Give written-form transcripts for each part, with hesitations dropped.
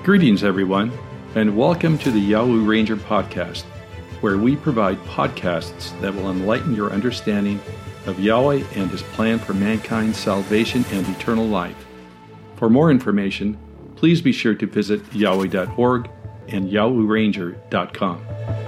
Greetings, everyone, and welcome to the Yahweh Ranger podcast, where we provide podcasts that will enlighten your understanding of Yahweh and His plan for mankind's salvation and eternal life. For more information, please be sure to visit yahweh.org and yahwehranger.com.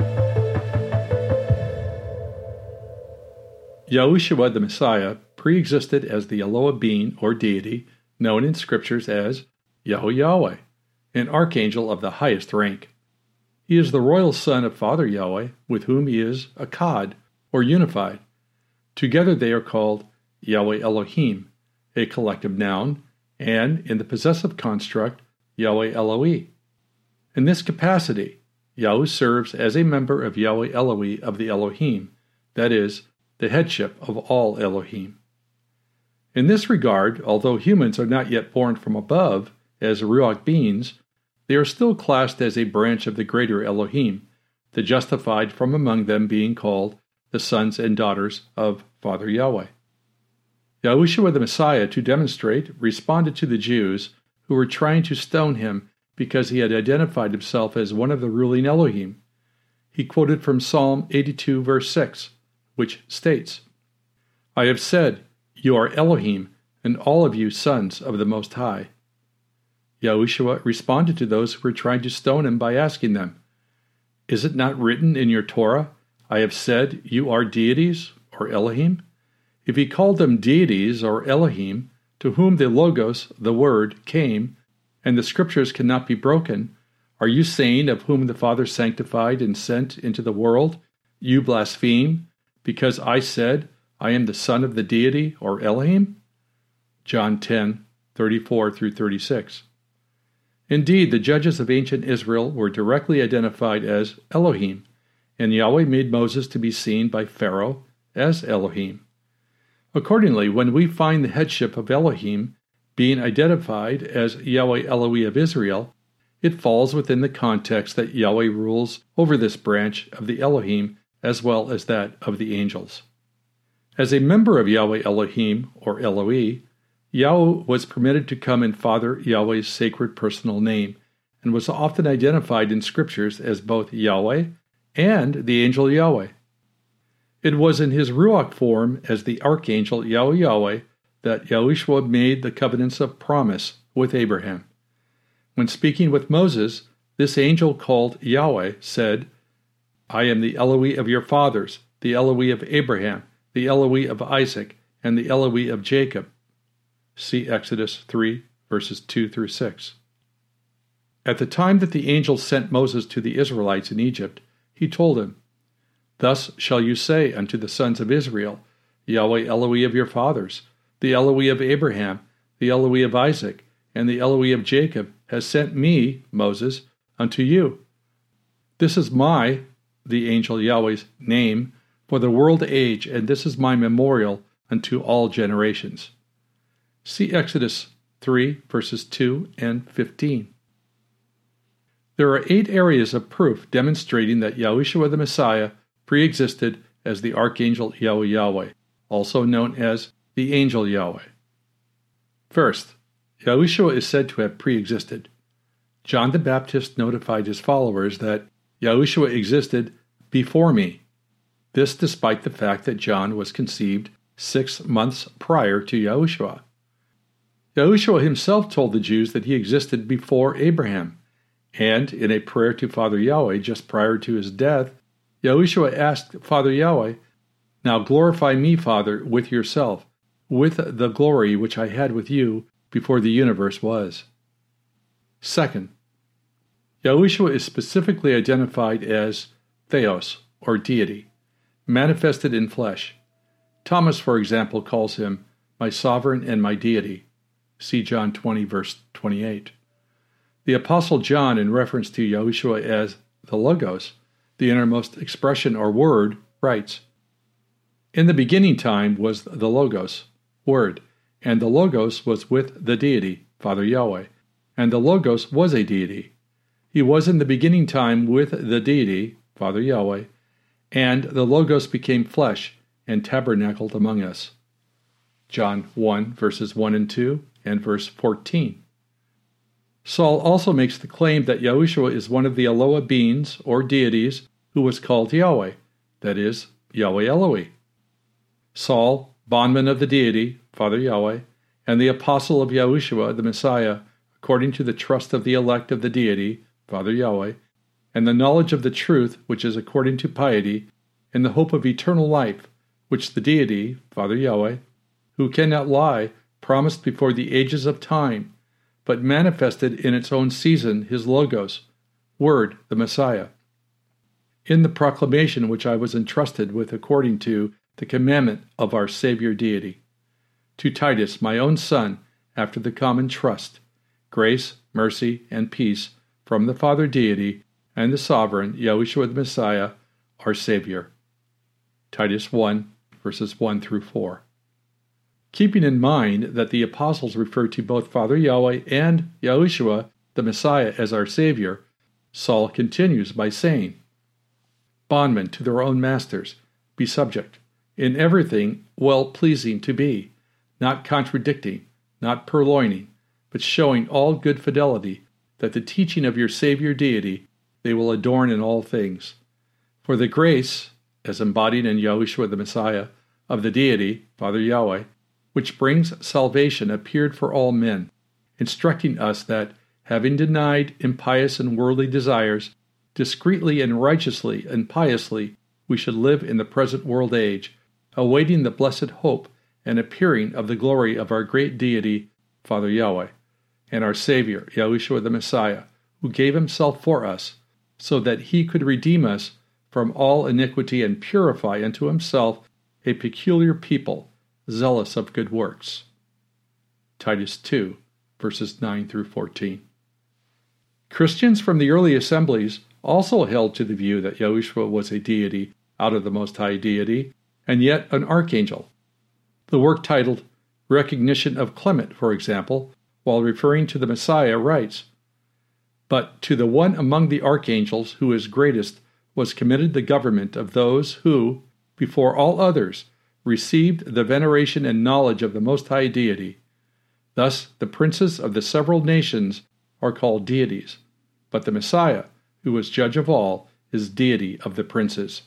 Yahushua the Messiah pre-existed as the Eloah being or deity known in scriptures as Yahweh, an archangel of the highest rank. He is the royal son of Father Yahweh, with whom he is Akkad, or unified. Together they are called Yahweh Elohim, a collective noun, and, in the possessive construct, Yahweh Eloi. In this capacity, Yahweh serves as a member of Yahweh Eloi of the Elohim, that is, the headship of all Elohim. In this regard, although humans are not yet born from above, as Ruach beings, they are still classed as a branch of the greater Elohim, the justified from among them being called the sons and daughters of Father Yahweh. Yahushua the Messiah, to demonstrate, responded to the Jews who were trying to stone him because he had identified himself as one of the ruling Elohim. He quoted from Psalm 82, verse 6, which states, "I have said, you are Elohim, and all of you sons of the Most High." Yahushua responded to those who were trying to stone him by asking them, "Is it not written in your Torah, I have said, you are deities, or Elohim?" If he called them deities, or Elohim, to whom the Logos, the Word, came, and the Scriptures cannot be broken, are you saying of whom the Father sanctified and sent into the world, you blaspheme, because I said, I am the Son of the deity, or Elohim? John 10, 34 through 36. Indeed, the judges of ancient Israel were directly identified as Elohim, and Yahweh made Moses to be seen by Pharaoh as Elohim. Accordingly, when we find the headship of Elohim being identified as Yahweh Eloi of Israel, it falls within the context that Yahweh rules over this branch of the Elohim as well as that of the angels. As a member of Yahweh Elohim, or Eloi, Yahweh was permitted to come in Father Yahweh's sacred personal name, and was often identified in scriptures as both Yahweh and the angel Yahweh. It was in his Ruach form as the archangel Yahweh that Yahushua made the covenants of promise with Abraham. When speaking with Moses, this angel called Yahweh said, "I am the Eloi of your fathers, the Eloi of Abraham, the Eloi of Isaac, and the Eloi of Jacob." See Exodus 3, verses 2 through 6. At the time that the angel sent Moses to the Israelites in Egypt, he told him, "Thus shall you say unto the sons of Israel, Yahweh Eloi of your fathers, the Eloi of Abraham, the Eloi of Isaac, and the Eloi of Jacob has sent me, Moses, unto you." This is the angel Yahweh's name, for the world age, and this is my memorial unto all generations. See Exodus 3, verses 2 and 15. There are 8 areas of proof demonstrating that Yahushua the Messiah pre-existed as the Archangel Yahweh, also known as the Angel Yahweh. First, Yahushua is said to have pre-existed. John the Baptist notified his followers that Yahushua existed before me. This despite the fact that John was conceived 6 months prior to Yahushua. Yahushua himself told the Jews that he existed before Abraham, and in a prayer to Father Yahweh just prior to his death, Yahushua asked Father Yahweh, "Now glorify me, Father, with yourself, with the glory which I had with you before the universe was." Second, Yahushua is specifically identified as Theos, or deity, manifested in flesh. Thomas, for example, calls him my sovereign and my deity. See John 20, verse 28. The Apostle John, in reference to Yahushua as the Logos, the innermost expression or word, writes, "In the beginning time was the Logos, Word, and the Logos was with the deity, Father Yahweh, and the Logos was a deity. He was in the beginning time with the deity, Father Yahweh, and the Logos became flesh and tabernacled among us." John 1, verses 1 and 2, and verse 14. Saul also makes the claim that Yahushua is one of the Eloah beings, or deities, who was called Yahweh, that is, Yahweh Eloi. Saul, bondman of the deity, Father Yahweh, and the apostle of Yahushua, the Messiah, according to the trust of the elect of the deity, Father Yahweh, and the knowledge of the truth, which is according to piety, and the hope of eternal life, which the deity, Father Yahweh, who cannot lie, promised before the ages of time, but manifested in its own season his Logos, Word, the Messiah. In the proclamation which I was entrusted with according to the commandment of our Savior deity. To Titus, my own son, after the common trust, grace, mercy, and peace from the Father deity and the sovereign Yahushua the Messiah, our Savior. Titus 1, verses 1 through 4. Keeping in mind that the apostles refer to both Father Yahweh and Yahushua the Messiah as our Savior, Saul continues by saying, Bondmen to their own masters, be subject, in everything well-pleasing to be, not contradicting, not purloining, but showing all good fidelity, that the teaching of your Savior deity they will adorn in all things. For the grace, as embodied in Yahushua the Messiah, of the deity, Father Yahweh, which brings salvation, appeared for all men, instructing us that, having denied impious and worldly desires, discreetly and righteously and piously we should live in the present world age, awaiting the blessed hope and appearing of the glory of our great deity, Father Yahweh, and our Savior, Yahushua the Messiah, who gave himself for us, so that he could redeem us from all iniquity and purify unto himself a peculiar people, zealous of good works. Titus 2, verses 9 through 14. Christians from the early assemblies also held to the view that Yahushua was a deity out of the Most High Deity, and yet an archangel. The work titled Recognition of Clement, for example, while referring to the Messiah, writes, But to the one among the archangels who is greatest was committed the government of those who, before all others, received the veneration and knowledge of the Most High Deity. Thus the princes of the several nations are called deities, but the Messiah, who was judge of all, is deity of the princes.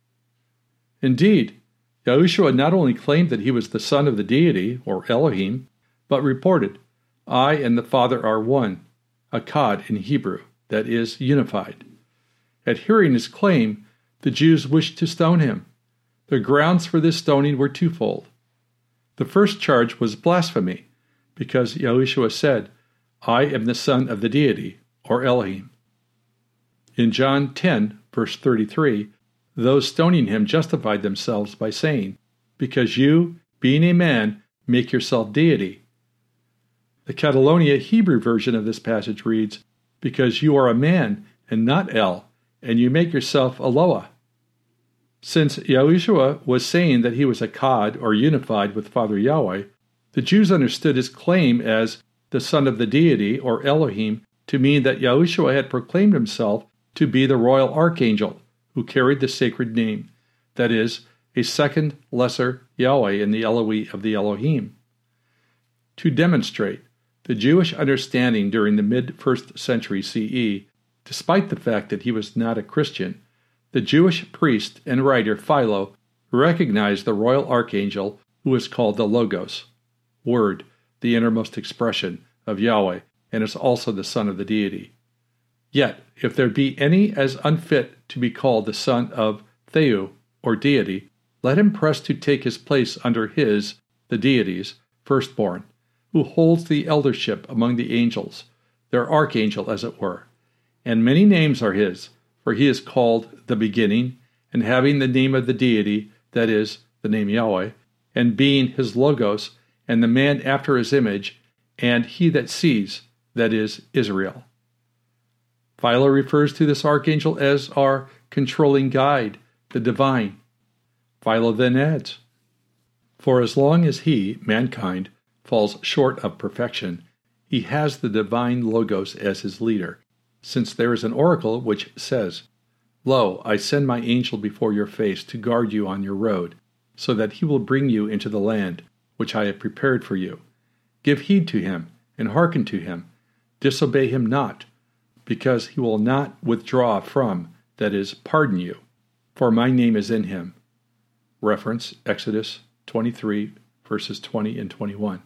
Indeed, Yahushua not only claimed that he was the son of the deity, or Elohim, but reported, I and the Father are one, Akkad in Hebrew, that is, unified. At hearing his claim, the Jews wished to stone him. The grounds for this stoning were twofold. The first charge was blasphemy, because Yahushua said, I am the son of the deity, or Elohim. In John 10, verse 33, those stoning him justified themselves by saying, Because you, being a man, make yourself deity. The Catalonia Hebrew version of this passage reads, Because you are a man and not El, and you make yourself Eloah. Since Yahushua was saying that he was Akkad, or unified with Father Yahweh, the Jews understood his claim as the son of the deity, or Elohim, to mean that Yahushua had proclaimed himself to be the royal archangel who carried the sacred name, that is, a second lesser Yahweh in the Eloi of the Elohim. To demonstrate the Jewish understanding during the mid-1st century CE, despite the fact that he was not a Christian, the Jewish priest and writer Philo recognized the royal archangel who is called the Logos, Word, the innermost expression of Yahweh, and is also the son of the deity. Yet, if there be any as unfit to be called the son of Theou, or deity, let him press to take his place under his, the deity's, firstborn, who holds the eldership among the angels, their archangel as it were. And many names are his, for he is called the beginning, and having the name of the deity, that is, the name Yahweh, and being his Logos, and the man after his image, and he that sees, that is, Israel. Philo refers to this archangel as our controlling guide, the divine. Philo then adds, For as long as he, mankind, falls short of perfection, he has the divine Logos as his leader, since there is an oracle which says, Lo, I send my angel before your face to guard you on your road, so that he will bring you into the land which I have prepared for you. Give heed to him, and hearken to him. Disobey him not, because he will not withdraw from, that is, pardon you, for my name is in him. Reference Exodus 23, verses 20 and 21.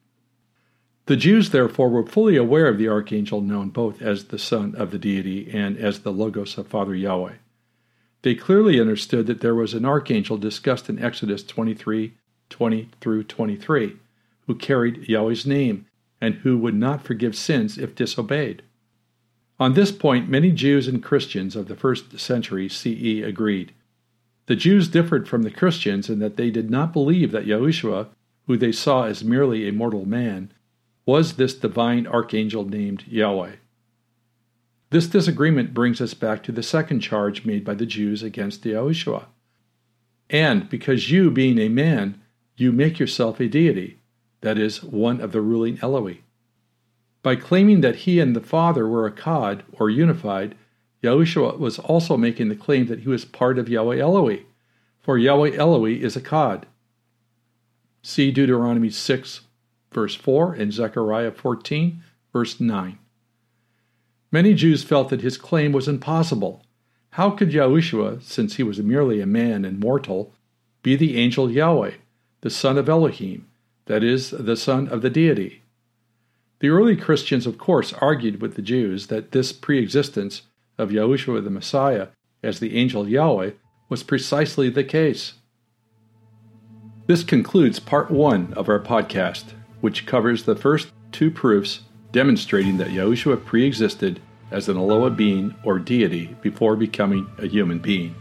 The Jews, therefore, were fully aware of the archangel known both as the Son of the deity and as the Logos of Father Yahweh. They clearly understood that there was an archangel discussed in Exodus 23, 20 through 23, who carried Yahweh's name and who would not forgive sins if disobeyed. On this point, many Jews and Christians of the 1st century CE agreed. The Jews differed from the Christians in that they did not believe that Yahushua, who they saw as merely a mortal man, was this divine archangel named Yahweh. This disagreement brings us back to the second charge made by the Jews against Yahushua. And because you, being a man, you make yourself a deity, that is, one of the ruling Eloi. By claiming that he and the Father were echad, or unified, Yahushua was also making the claim that he was part of Yahweh Eloi, for Yahweh Eloi is echad. See Deuteronomy 6, verse 4, and Zechariah 14, verse 9. Many Jews felt that his claim was impossible. How could Yahushua, since he was merely a man and mortal, be the angel Yahweh, the son of Elohim, that is, the son of the deity? The early Christians, of course, argued with the Jews that this pre-existence of Yahushua the Messiah as the angel Yahweh was precisely the case. This concludes part 1 of our podcast, which covers the first 2 proofs demonstrating that Yahushua pre-existed as an Eloah being or deity before becoming a human being.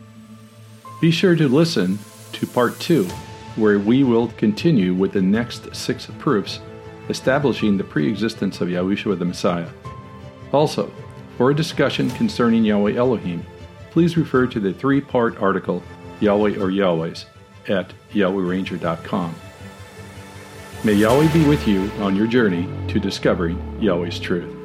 Be sure to listen to part 2, where we will continue with the next 6 proofs establishing the pre-existence of Yahushua the Messiah. Also, for a discussion concerning Yahweh Elohim, please refer to the 3-part article Yahweh or Yahwehs at YahwehRanger.com. May Yahweh be with you on your journey to discovering Yahweh's truth.